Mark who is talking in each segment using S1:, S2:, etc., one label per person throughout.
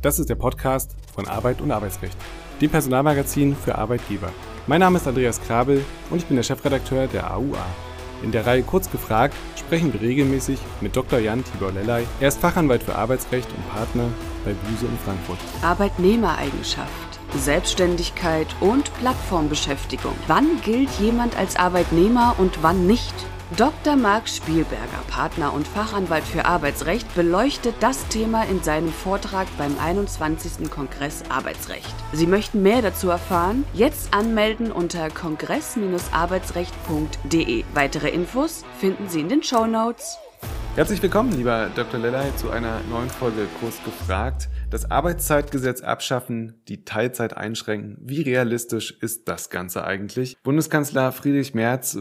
S1: Das ist der Podcast von Arbeit und Arbeitsrecht, dem Personalmagazin für Arbeitgeber. Mein Name ist Andreas Krabel und ich bin der Chefredakteur der AUA. In der Reihe Kurz gefragt sprechen wir regelmäßig mit Dr. Jan Tibor Lellay. Er ist Fachanwalt für Arbeitsrecht und Partner bei Buse in Frankfurt.
S2: Arbeitnehmereigenschaft, Selbstständigkeit und Plattformbeschäftigung. Wann gilt jemand als Arbeitnehmer und wann nicht? Dr. Marc Spielberger, Partner und Fachanwalt für Arbeitsrecht, beleuchtet das Thema in seinem Vortrag beim 21. Kongress Arbeitsrecht. Sie möchten mehr dazu erfahren? Jetzt anmelden unter kongress-arbeitsrecht.de. Weitere Infos finden Sie in den Shownotes.
S1: Herzlich willkommen, lieber Dr. Lellay, zu einer neuen Folge Kurz gefragt. Das Arbeitszeitgesetz abschaffen, die Teilzeit einschränken. Wie realistisch ist das Ganze eigentlich? Bundeskanzler Friedrich Merz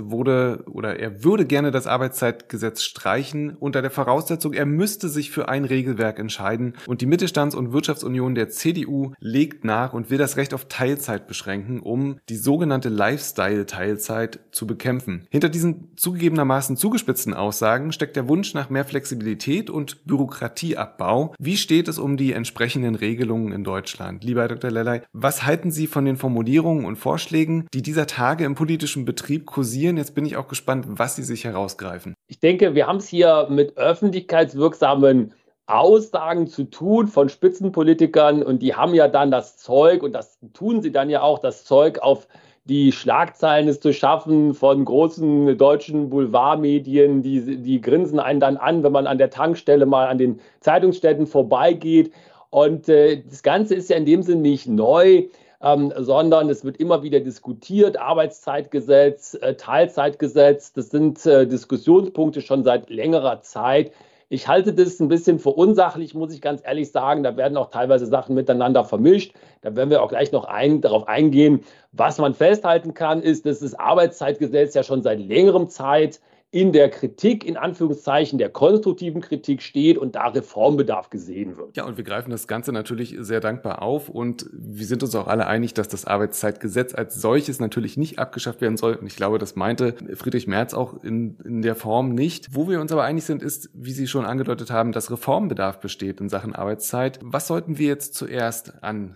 S1: würde gerne das Arbeitszeitgesetz streichen, unter der Voraussetzung, er müsste sich für ein Regelwerk entscheiden. Und die Mittelstands- und Wirtschaftsunion der CDU legt nach und will das Recht auf Teilzeit beschränken, um die sogenannte Lifestyle-Teilzeit zu bekämpfen. Hinter diesen zugegebenermaßen zugespitzten Aussagen steckt der Wunsch nach mehr Flexibilität und Bürokratieabbau. Wie steht es um die entsprechenden Regelungen in Deutschland? Lieber Herr Dr. Lellay, was halten Sie von den Formulierungen und Vorschlägen, die dieser Tage im politischen Betrieb kursieren? Jetzt bin ich auch gespannt, was Sie sich herausgreifen.
S3: Ich denke, wir haben es hier mit öffentlichkeitswirksamen Aussagen zu tun von Spitzenpolitikern und die haben ja dann das Zeug, und das tun sie dann ja auch, das Zeug auf die Schlagzeilen ist zu schaffen von großen deutschen Boulevardmedien, die grinsen einen dann an, wenn man an der Tankstelle mal an den Zeitungsständen vorbeigeht. Und das Ganze ist ja in dem Sinn nicht neu, sondern es wird immer wieder diskutiert. Arbeitszeitgesetz, Teilzeitgesetz, das sind Diskussionspunkte schon seit längerer Zeit. Ich halte das ein bisschen für unsachlich, muss ich ganz ehrlich sagen. Da werden auch teilweise Sachen miteinander vermischt. Da werden wir auch gleich noch darauf eingehen. Was man festhalten kann, ist, dass das Arbeitszeitgesetz ja schon seit längerem Zeit in der Kritik, in Anführungszeichen, der konstruktiven Kritik steht und da Reformbedarf gesehen wird.
S1: Ja, und wir greifen das Ganze natürlich sehr dankbar auf und wir sind uns auch alle einig, dass das Arbeitszeitgesetz als solches natürlich nicht abgeschafft werden soll. Und ich glaube, das meinte Friedrich Merz auch in der Form nicht. Wo wir uns aber einig sind, ist, wie Sie schon angedeutet haben, dass Reformbedarf besteht in Sachen Arbeitszeit. Was sollten wir jetzt zuerst angehen?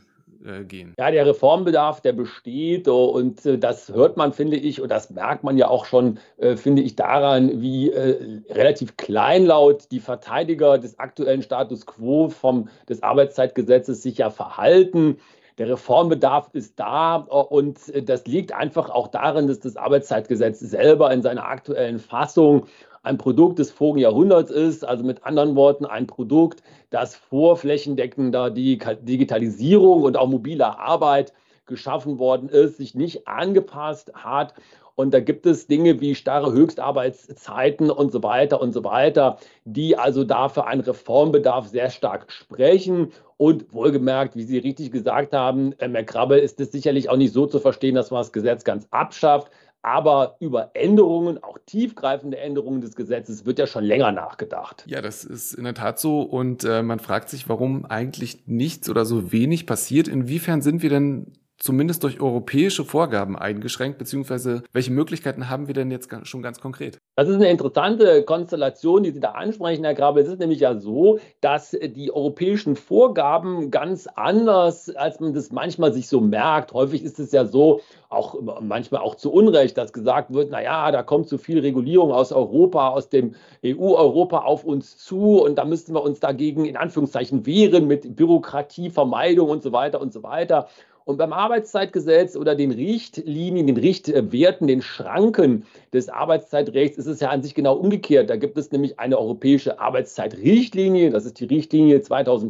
S3: Ja, der Reformbedarf, der besteht und das hört man, finde ich, und das merkt man ja auch schon, finde ich, daran, wie relativ kleinlaut die Verteidiger des aktuellen Status quo des Arbeitszeitgesetzes sich ja verhalten. Der Reformbedarf ist da und das liegt einfach auch darin, dass das Arbeitszeitgesetz selber in seiner aktuellen Fassung ein Produkt des vorigen Jahrhunderts ist, also mit anderen Worten ein Produkt, das vor flächendeckender Digitalisierung und auch mobiler Arbeit geschaffen worden ist, sich nicht angepasst hat. Und da gibt es Dinge wie starre Höchstarbeitszeiten und so weiter, die also dafür einen Reformbedarf sehr stark sprechen. Und wohlgemerkt, wie Sie richtig gesagt haben, Herr Krabbe, ist es sicherlich auch nicht so zu verstehen, dass man das Gesetz ganz abschafft. Aber über Änderungen, auch tiefgreifende Änderungen des Gesetzes, wird ja schon länger nachgedacht.
S1: Ja, das ist in der Tat so. Und man fragt sich, warum eigentlich nichts oder so wenig passiert. Inwiefern sind wir denn zumindest durch europäische Vorgaben eingeschränkt, beziehungsweise welche Möglichkeiten haben wir denn jetzt schon ganz konkret?
S3: Das ist eine interessante Konstellation, die Sie da ansprechen, Herr Grabe. Es ist nämlich ja so, dass die europäischen Vorgaben ganz anders, als man das manchmal sich so merkt. Häufig ist es ja so, auch manchmal auch zu Unrecht, dass gesagt wird, naja, da kommt zu viel Regulierung aus Europa, aus dem EU-Europa auf uns zu und da müssten wir uns dagegen in Anführungszeichen wehren mit Bürokratievermeidung und so weiter und so weiter. Und beim Arbeitszeitgesetz oder den Richtlinien, den Richtwerten, den Schranken des Arbeitszeitrechts ist es ja an sich genau umgekehrt. Da gibt es nämlich eine europäische Arbeitszeitrichtlinie, das ist die Richtlinie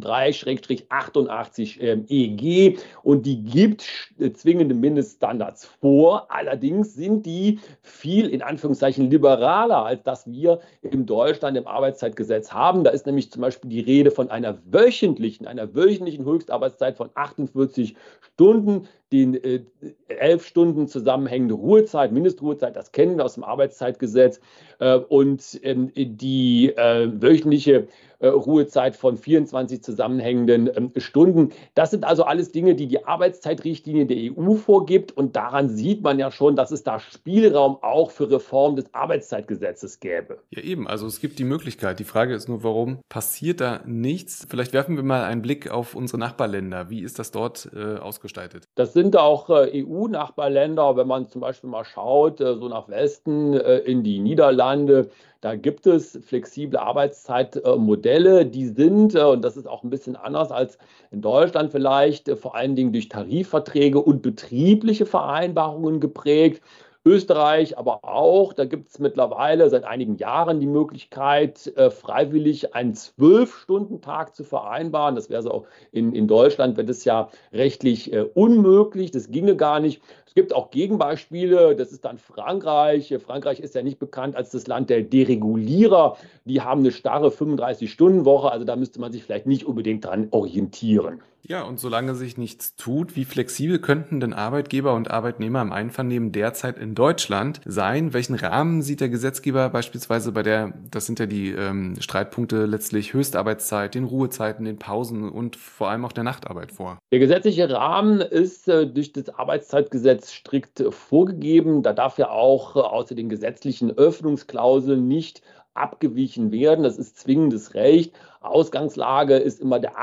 S3: 2003/88 EG und die gibt zwingende Mindeststandards vor. Allerdings sind die viel in Anführungszeichen liberaler, als das wir in Deutschland im Arbeitszeitgesetz haben. Da ist nämlich zum Beispiel die Rede von einer wöchentlichen Höchstarbeitszeit von 48 Stunden. den 11 Stunden zusammenhängende Ruhezeit, Mindestruhezeit, das kennen wir aus dem Arbeitszeitgesetz, und die wöchentliche Ruhezeit von 24 zusammenhängenden Stunden. Das sind also alles Dinge, die die Arbeitszeitrichtlinie der EU vorgibt. Und daran sieht man ja schon, dass es da Spielraum auch für Reform des Arbeitszeitgesetzes gäbe.
S1: Ja eben, also es gibt die Möglichkeit. Die Frage ist nur, warum passiert da nichts? Vielleicht werfen wir mal einen Blick auf unsere Nachbarländer. Wie ist das dort ausgestaltet?
S3: Das sind auch EU-Nachbarländer, wenn man zum Beispiel mal schaut, so nach Westen in die Niederlande. Da gibt es flexible Arbeitszeitmodelle, die sind, und das ist auch ein bisschen anders als in Deutschland vielleicht, vor allen Dingen durch Tarifverträge und betriebliche Vereinbarungen geprägt. Österreich aber auch, da gibt es mittlerweile seit einigen Jahren die Möglichkeit, freiwillig einen 12-Stunden-Tag zu vereinbaren. Das wäre so auch in Deutschland, wäre das ja rechtlich unmöglich, das ginge gar nicht. Es gibt auch Gegenbeispiele, das ist dann Frankreich. Frankreich ist ja nicht bekannt als das Land der Deregulierer. Die haben eine starre 35-Stunden-Woche, also da müsste man sich vielleicht nicht unbedingt dran orientieren.
S1: Ja, und solange sich nichts tut, wie flexibel könnten denn Arbeitgeber und Arbeitnehmer im Einvernehmen derzeit in Deutschland sein? Welchen Rahmen sieht der Gesetzgeber beispielsweise das sind ja die Streitpunkte letztlich, Höchstarbeitszeit, den Ruhezeiten, den Pausen und vor allem auch der Nachtarbeit vor?
S3: Der gesetzliche Rahmen ist durch das Arbeitszeitgesetz strikt vorgegeben. Da darf ja auch außer den gesetzlichen Öffnungsklauseln nicht abgewichen werden. Das ist zwingendes Recht. Ausgangslage ist immer der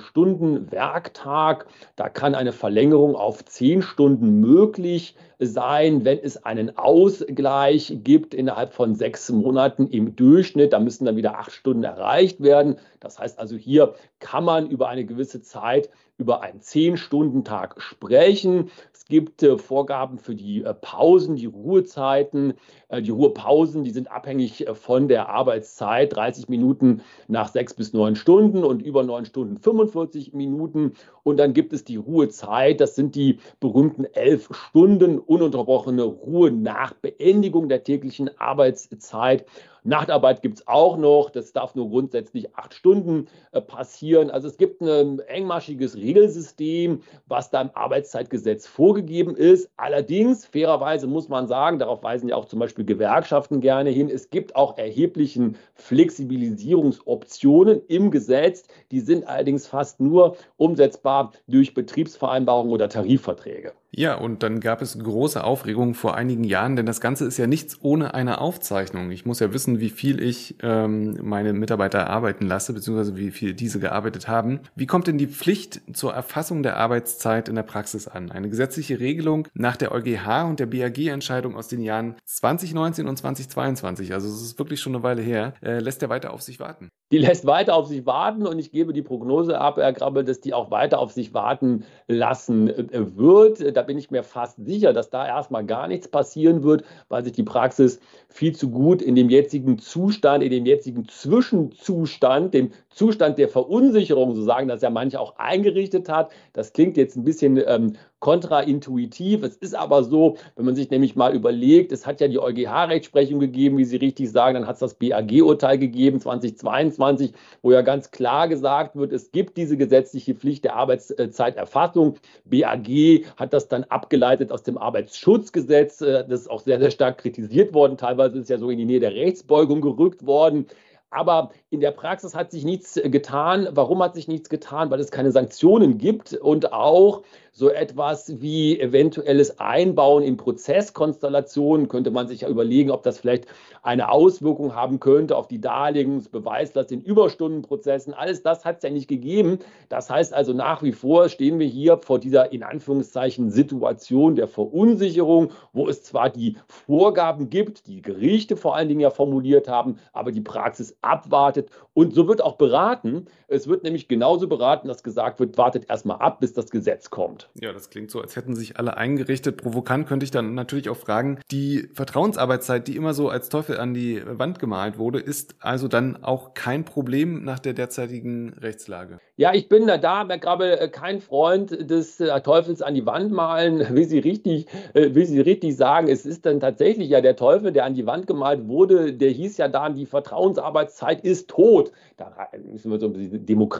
S3: 8-Stunden-Werktag. Da kann eine Verlängerung auf 10 Stunden möglich sein, wenn es einen Ausgleich gibt innerhalb von 6 Monaten im Durchschnitt. Da müssen dann wieder 8 Stunden erreicht werden. Das heißt also, hier kann man über eine gewisse Zeit über einen 10-Stunden-Tag sprechen. Es gibt Vorgaben für die Pausen, die Ruhezeiten. Die Ruhepausen, die sind abhängig von der Arbeitszeit. 30 Minuten nach 6 bis 9 Stunden und über 9 Stunden 45 Minuten. Und dann gibt es die Ruhezeit. Das sind die berühmten 11 Stunden ununterbrochene Ruhe nach Beendigung der täglichen Arbeitszeit. Nachtarbeit gibt es auch noch, das darf nur grundsätzlich 8 Stunden passieren. Also es gibt ein engmaschiges Regelsystem, was da im Arbeitszeitgesetz vorgegeben ist. Allerdings, fairerweise muss man sagen, darauf weisen ja auch zum Beispiel Gewerkschaften gerne hin, es gibt auch erheblichen Flexibilisierungsoptionen im Gesetz. Die sind allerdings fast nur umsetzbar durch Betriebsvereinbarungen oder Tarifverträge.
S1: Ja, und dann gab es große Aufregung vor einigen Jahren, denn das Ganze ist ja nichts ohne eine Aufzeichnung. Ich muss ja wissen, wie viel ich meine Mitarbeiter arbeiten lasse, beziehungsweise wie viel diese gearbeitet haben. Wie kommt denn die Pflicht zur Erfassung der Arbeitszeit in der Praxis an? Eine gesetzliche Regelung nach der EuGH und der BAG-Entscheidung aus den Jahren 2019 und 2022, also es ist wirklich schon eine Weile her, lässt der weiter auf sich warten.
S3: Die lässt weiter auf sich warten und ich gebe die Prognose ab, Herr Grabbel, dass die auch weiter auf sich warten lassen wird. Da bin ich mir fast sicher, dass da erstmal gar nichts passieren wird, weil sich die Praxis viel zu gut in dem jetzigen Zustand, in dem jetzigen Zwischenzustand, dem Zustand der Verunsicherung, so sagen das ja manche, auch eingerichtet hat. Das klingt jetzt ein bisschen kontraintuitiv. Es ist aber so, wenn man sich nämlich mal überlegt, es hat ja die EuGH-Rechtsprechung gegeben, wie Sie richtig sagen, dann hat es das BAG-Urteil gegeben, 2022, wo ja ganz klar gesagt wird, es gibt diese gesetzliche Pflicht der Arbeitszeiterfassung. BAG hat das dann abgeleitet aus dem Arbeitsschutzgesetz. Das ist auch sehr, sehr stark kritisiert worden. Teilweise ist es ja so in die Nähe der Rechtsbeugung gerückt worden. Aber in der Praxis hat sich nichts getan. Warum hat sich nichts getan? Weil es keine Sanktionen gibt und auch so etwas wie eventuelles Einbauen in Prozesskonstellationen könnte man sich ja überlegen, ob das vielleicht eine Auswirkung haben könnte auf die Darlegungsbeweislast in Überstundenprozessen. Alles das hat es ja nicht gegeben. Das heißt also, nach wie vor stehen wir hier vor dieser in Anführungszeichen Situation der Verunsicherung, wo es zwar die Vorgaben gibt, die Gerichte vor allen Dingen ja formuliert haben, aber die Praxis abwartet. Und so wird auch beraten. Es wird nämlich genauso beraten, dass gesagt wird, wartet erstmal ab, bis das Gesetz kommt.
S1: Ja, das klingt so, als hätten sich alle eingerichtet. Provokant könnte ich dann natürlich auch fragen, die Vertrauensarbeitszeit, die immer so als Teufel an die Wand gemalt wurde, ist also dann auch kein Problem nach der derzeitigen Rechtslage? Ja,
S3: ich bin da, Herr Grabbel, kein Freund des Teufels an die Wand malen, wie Sie richtig sagen. Es ist dann tatsächlich ja der Teufel, der an die Wand gemalt wurde, der hieß ja dann die Vertrauensarbeitszeit Vertrauensarbeitszeit ist tot. Da müssen wir so diese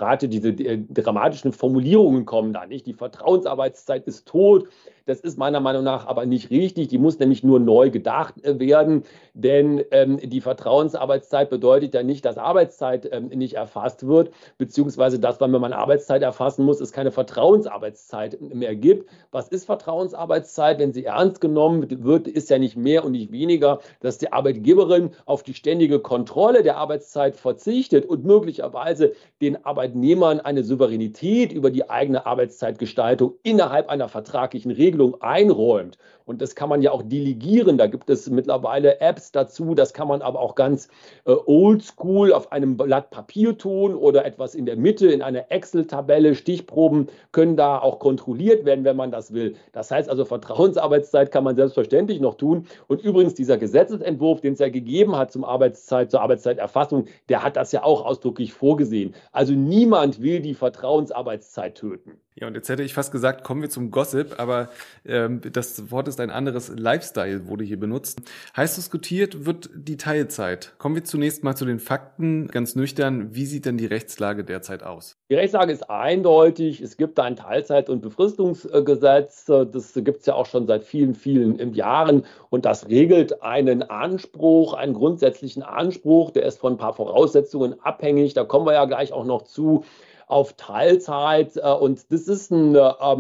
S3: dramatischen Formulierungen kommen da nicht. Die Vertrauensarbeitszeit ist tot. Das ist meiner Meinung nach aber nicht richtig. Die muss nämlich nur neu gedacht werden, denn die Vertrauensarbeitszeit bedeutet ja nicht, dass Arbeitszeit nicht erfasst wird, beziehungsweise dass, wenn man Arbeitszeit erfassen muss, es keine Vertrauensarbeitszeit mehr gibt. Was ist Vertrauensarbeitszeit? Wenn sie ernst genommen wird, ist ja nicht mehr und nicht weniger, dass die Arbeitgeberin auf die ständige Kontrolle der Arbeitszeit verzichtet und möglicherweise den Arbeitnehmern eine Souveränität über die eigene Arbeitszeitgestaltung innerhalb einer vertraglichen Regelung einräumt. Und das kann man ja auch delegieren. Da gibt es mittlerweile Apps dazu. Das kann man aber auch ganz oldschool auf einem Blatt Papier tun oder etwas in der Mitte in einer Excel-Tabelle. Stichproben können da auch kontrolliert werden, wenn man das will. Das heißt also, Vertrauensarbeitszeit kann man selbstverständlich noch tun. Und übrigens dieser Gesetzesentwurf, den es ja gegeben hat zur Arbeitszeiterfassung, der hat das ja auch ausdrücklich vorgesehen. Also niemand will die Vertrauensarbeitszeit töten.
S1: Ja, und jetzt hätte ich fast gesagt, kommen wir zum Gossip, aber das Wort ist ein anderes. Lifestyle wurde hier benutzt. Heiß diskutiert wird die Teilzeit. Kommen wir zunächst mal zu den Fakten. Ganz nüchtern, wie sieht denn die Rechtslage derzeit aus?
S3: Die Rechtslage ist eindeutig. Es gibt ein Teilzeit- und Befristungsgesetz. Das gibt es ja auch schon seit vielen, vielen Jahren. Und das regelt einen Anspruch, einen grundsätzlichen Anspruch. Der ist von ein paar Voraussetzungen abhängig. Da kommen wir ja gleich auch noch zu. Auf Teilzeit. Und das ist ein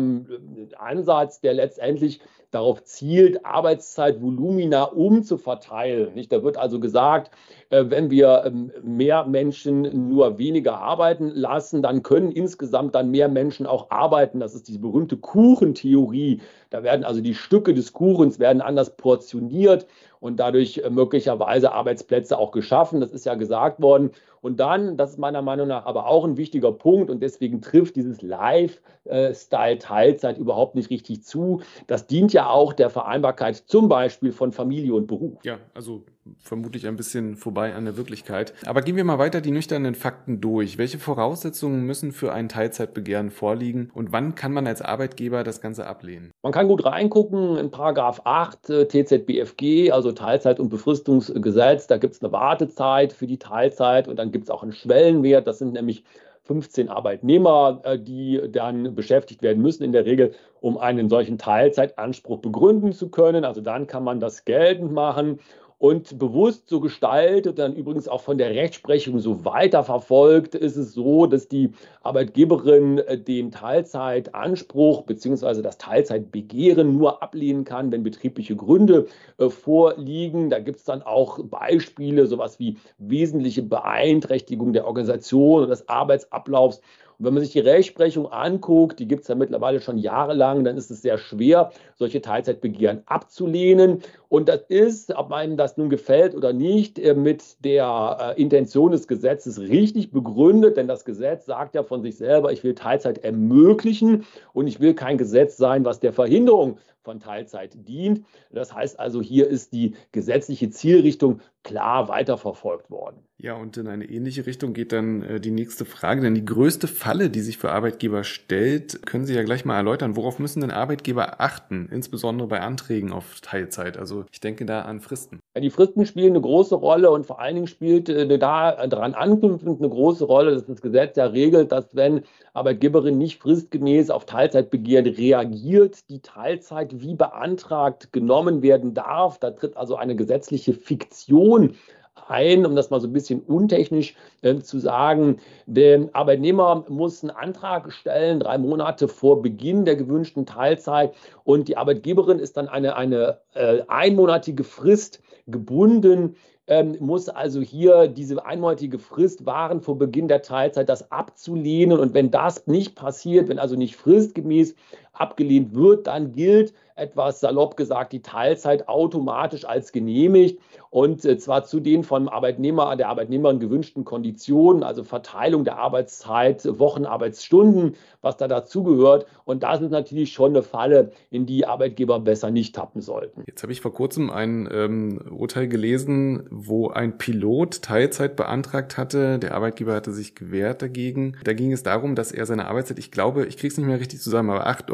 S3: Ansatz, der letztendlich darauf zielt, Arbeitszeitvolumina umzuverteilen. Nicht? Da wird also gesagt, wenn wir mehr Menschen nur weniger arbeiten lassen, dann können insgesamt dann mehr Menschen auch arbeiten. Das ist diese berühmte Kuchentheorie. Da werden also die Stücke des Kuchens werden anders portioniert und dadurch möglicherweise Arbeitsplätze auch geschaffen. Das ist ja gesagt worden. Und dann, das ist meiner Meinung nach aber auch ein wichtiger Punkt und deswegen trifft dieses Lifestyle-Teilzeit überhaupt nicht richtig zu. Das dient ja auch der Vereinbarkeit zum Beispiel von Familie und Beruf.
S1: Ja, also vermutlich ein bisschen vorbei an der Wirklichkeit. Aber gehen wir mal weiter die nüchternen Fakten durch. Welche Voraussetzungen müssen für ein Teilzeitbegehren vorliegen und wann kann man als Arbeitgeber das Ganze ablehnen?
S3: Man kann gut reingucken in Paragraph 8 TZBFG, also Teilzeit- und Befristungsgesetz. Da gibt es eine Wartezeit für die Teilzeit und dann gibt es auch einen Schwellenwert. Das sind nämlich 15 Arbeitnehmer, die dann beschäftigt werden müssen in der Regel, um einen solchen Teilzeitanspruch begründen zu können. Also dann kann man das geltend machen. Und bewusst so gestaltet, dann übrigens auch von der Rechtsprechung so weiterverfolgt, ist es so, dass die Arbeitgeberin den Teilzeitanspruch bzw. das Teilzeitbegehren nur ablehnen kann, wenn betriebliche Gründe vorliegen. Da gibt es dann auch Beispiele, sowas wie wesentliche Beeinträchtigung der Organisation und des Arbeitsablaufs. Und wenn man sich die Rechtsprechung anguckt, die gibt es ja mittlerweile schon jahrelang, dann ist es sehr schwer, solche Teilzeitbegehren abzulehnen. Und das ist, ob einem das nun gefällt oder nicht, mit der Intention des Gesetzes richtig begründet. Denn das Gesetz sagt ja von sich selber, ich will Teilzeit ermöglichen und ich will kein Gesetz sein, was der Verhinderung von Teilzeit dient. Das heißt also, hier ist die gesetzliche Zielrichtung klar weiterverfolgt worden.
S1: Ja, und in eine ähnliche Richtung geht dann die nächste Frage, denn die größte Falle, die sich für Arbeitgeber stellt, können Sie ja gleich mal erläutern. Worauf müssen denn Arbeitgeber achten, insbesondere bei Anträgen auf Teilzeit? Also ich denke da an Fristen.
S3: Ja, die Fristen spielen eine große Rolle und vor allen Dingen spielt da daran anknüpfend eine große Rolle, dass das Gesetz ja regelt, dass wenn Arbeitgeberin nicht fristgemäß auf Teilzeitbegehren reagiert, die Teilzeit wie beantragt genommen werden darf. Da tritt also eine gesetzliche Fiktion ein, um das mal so ein bisschen untechnisch zu sagen. Der Arbeitnehmer muss einen Antrag stellen, 3 Monate vor Beginn der gewünschten Teilzeit und die Arbeitgeberin ist dann eine einmonatige Frist gebunden, muss also hier diese einmonatige Frist wahren vor Beginn der Teilzeit, das abzulehnen. Und wenn das nicht passiert, wenn also nicht fristgemäß abgelehnt wird, dann gilt etwas salopp gesagt die Teilzeit automatisch als genehmigt und zwar zu den vom Arbeitnehmer, der Arbeitnehmerin gewünschten Konditionen, also Verteilung der Arbeitszeit, Wochenarbeitsstunden, was da dazugehört. Und das ist natürlich schon eine Falle, in die Arbeitgeber besser nicht tappen sollten.
S1: Jetzt habe ich vor kurzem ein Urteil gelesen, wo ein Pilot Teilzeit beantragt hatte. Der Arbeitgeber hatte sich gewehrt dagegen. Da ging es darum, dass er seine Arbeitszeit, ich glaube, ich kriege es nicht mehr richtig zusammen, aber auf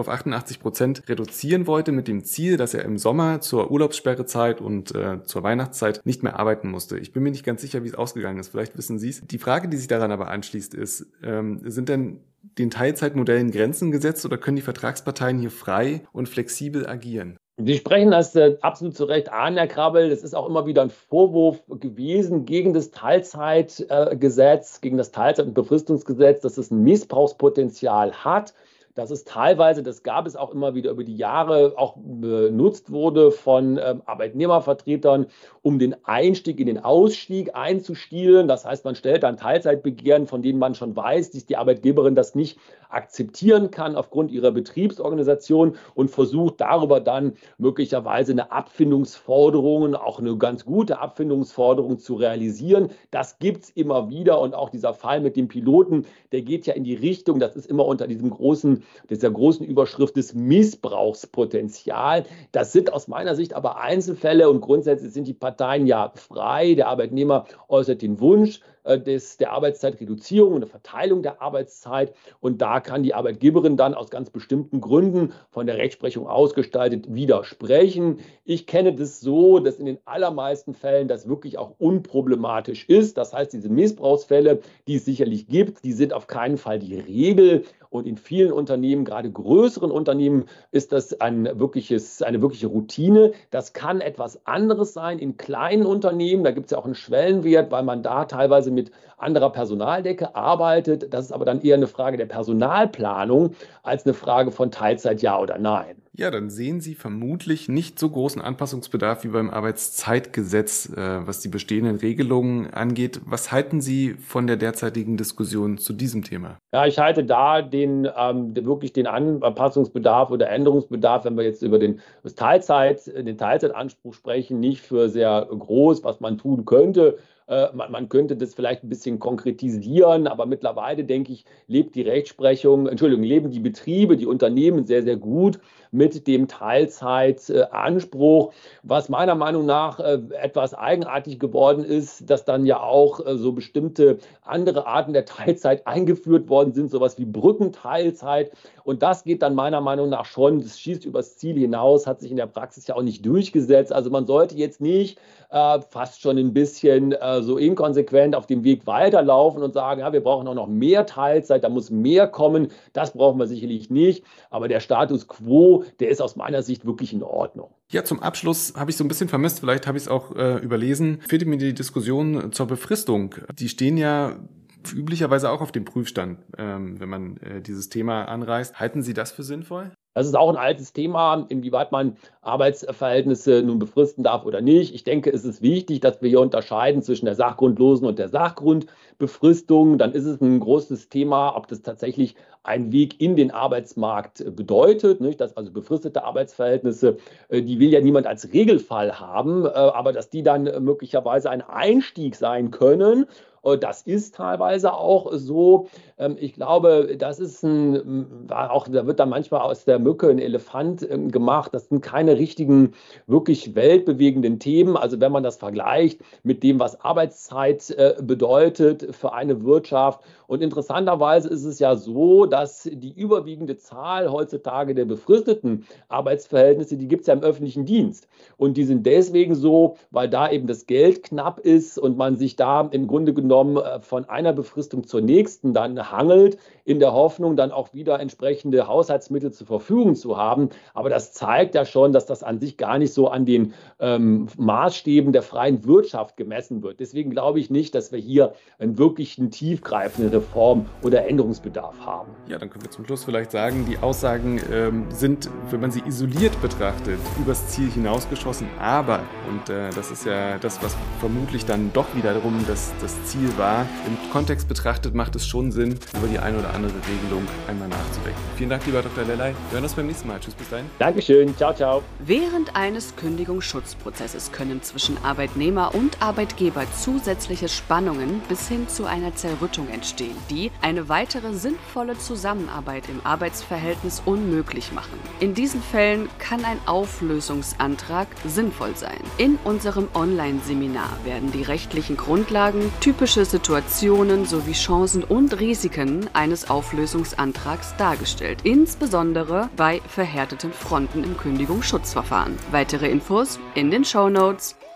S1: auf 88% reduzieren wollte mit dem Ziel, dass er im Sommer zur Urlaubssperrezeit und zur Weihnachtszeit nicht mehr arbeiten musste. Ich bin mir nicht ganz sicher, wie es ausgegangen ist. Vielleicht wissen Sie es. Die Frage, die sich daran aber anschließt, ist, sind denn den Teilzeitmodellen Grenzen gesetzt oder können die Vertragsparteien hier frei und flexibel agieren?
S3: Sie sprechen das absolut zu Recht an, Herr Krabbel. Das ist auch immer wieder ein Vorwurf gewesen gegen das Teilzeitgesetz, gegen das Teilzeit- und Befristungsgesetz, dass es ein Missbrauchspotenzial hat. Dass es teilweise, das gab es auch immer wieder über die Jahre, auch benutzt wurde von Arbeitnehmervertretern, um den Einstieg in den Ausstieg einzustielen. Das heißt, man stellt dann Teilzeitbegehren, von denen man schon weiß, dass die Arbeitgeberin das nicht akzeptieren kann aufgrund ihrer Betriebsorganisation und versucht darüber dann möglicherweise eine Abfindungsforderung, auch eine ganz gute Abfindungsforderung zu realisieren. Das gibt es immer wieder und auch dieser Fall mit dem Piloten, der geht ja in die Richtung, das ist immer unter dieser großen Überschrift des Missbrauchspotenzial. Das sind aus meiner Sicht aber Einzelfälle und grundsätzlich sind die Parteien ja frei. Der Arbeitnehmer äußert den Wunsch der Arbeitszeitreduzierung und der Verteilung der Arbeitszeit und da kann die Arbeitgeberin dann aus ganz bestimmten Gründen von der Rechtsprechung ausgestaltet widersprechen. Ich kenne das so, dass in den allermeisten Fällen das wirklich auch unproblematisch ist. Das heißt, diese Missbrauchsfälle, die es sicherlich gibt, die sind auf keinen Fall die Regel. Und in vielen Unternehmen, gerade größeren Unternehmen, ist das eine wirkliche Routine. Das kann etwas anderes sein in kleinen Unternehmen. Da gibt es ja auch einen Schwellenwert, weil man da teilweise mit anderer Personaldecke arbeitet. Das ist aber dann eher eine Frage der Personalplanung als eine Frage von Teilzeit, ja oder nein.
S1: Ja, dann sehen Sie vermutlich nicht so großen Anpassungsbedarf wie beim Arbeitszeitgesetz, was die bestehenden Regelungen angeht. Was halten Sie von der derzeitigen Diskussion zu diesem Thema?
S3: Ja, ich halte da den Anpassungsbedarf oder Änderungsbedarf, wenn wir jetzt über den Teilzeitanspruch sprechen, nicht für sehr groß, was man tun könnte. Man könnte das vielleicht ein bisschen konkretisieren, aber mittlerweile, denke ich, leben die Betriebe, die Unternehmen sehr, sehr gut mit dem Teilzeitanspruch. Was meiner Meinung nach etwas eigenartig geworden ist, dass dann ja auch so bestimmte andere Arten der Teilzeit eingeführt worden sind, sowas wie Brückenteilzeit. Und das geht dann meiner Meinung nach schon, das schießt übers Ziel hinaus, hat sich in der Praxis ja auch nicht durchgesetzt. Also man sollte jetzt nicht fast schon ein bisschen so inkonsequent auf dem Weg weiterlaufen und sagen, ja, wir brauchen auch noch mehr Teilzeit, da muss mehr kommen. Das brauchen wir sicherlich nicht. Aber der Status quo, der ist aus meiner Sicht wirklich in Ordnung.
S1: Ja, zum Abschluss habe ich so ein bisschen vermisst, vielleicht habe ich es auch überlesen, fehlte mir die Diskussion zur Befristung. Die stehen ja üblicherweise auch auf dem Prüfstand, wenn man dieses Thema anreißt. Halten Sie das für sinnvoll?
S3: Das ist auch ein altes Thema, inwieweit man Arbeitsverhältnisse nun befristen darf oder nicht. Ich denke, es ist wichtig, dass wir hier unterscheiden zwischen der sachgrundlosen und der Sachgrundbefristung. Dann ist es ein großes Thema, ob das tatsächlich einen Weg in den Arbeitsmarkt bedeutet. Nicht? Dass also befristete Arbeitsverhältnisse, die will ja niemand als Regelfall haben, aber dass die dann möglicherweise ein Einstieg sein können. Das ist teilweise auch so. Ich glaube, das ist da wird dann manchmal aus der Mücke ein Elefant gemacht. Das sind keine richtigen, wirklich weltbewegenden Themen. Also wenn man das vergleicht mit dem, was Arbeitszeit bedeutet für eine Wirtschaft. Und interessanterweise ist es ja so, dass die überwiegende Zahl heutzutage der befristeten Arbeitsverhältnisse, die gibt es ja im öffentlichen Dienst. Und die sind deswegen so, weil da eben das Geld knapp ist und man sich da im Grunde genommen von einer Befristung zur nächsten dann hangelt, in der Hoffnung, dann auch wieder entsprechende Haushaltsmittel zur Verfügung zu haben. Aber das zeigt ja schon, dass das an sich gar nicht so an den Maßstäben der freien Wirtschaft gemessen wird. Deswegen glaube ich nicht, dass wir hier einen wirklichen tiefgreifenden Reform- oder Änderungsbedarf haben.
S1: Ja, dann können wir zum Schluss vielleicht sagen, die Aussagen sind, wenn man sie isoliert betrachtet, übers Ziel hinausgeschossen. Aber, und das ist ja das, was vermutlich dann doch wiederum das Ziel war, im Kontext betrachtet macht es schon Sinn, über die eine oder andere Regelung einmal nachzudenken. Vielen Dank, lieber Dr. Lelay. Wir hören uns beim nächsten Mal. Tschüss, bis dahin.
S3: Dankeschön. Ciao, ciao.
S2: Während eines Kündigungsschutzprozesses können zwischen Arbeitnehmer und Arbeitgeber zusätzliche Spannungen bis hin zu einer Zerrüttung entstehen, die eine weitere sinnvolle Zusammenarbeit im Arbeitsverhältnis unmöglich machen. In diesen Fällen kann ein Auflösungsantrag sinnvoll sein. In unserem Online-Seminar werden die rechtlichen Grundlagen typischer typische Situationen sowie Chancen und Risiken eines Auflösungsantrags dargestellt, insbesondere bei verhärteten Fronten im Kündigungsschutzverfahren. Weitere Infos in den Shownotes.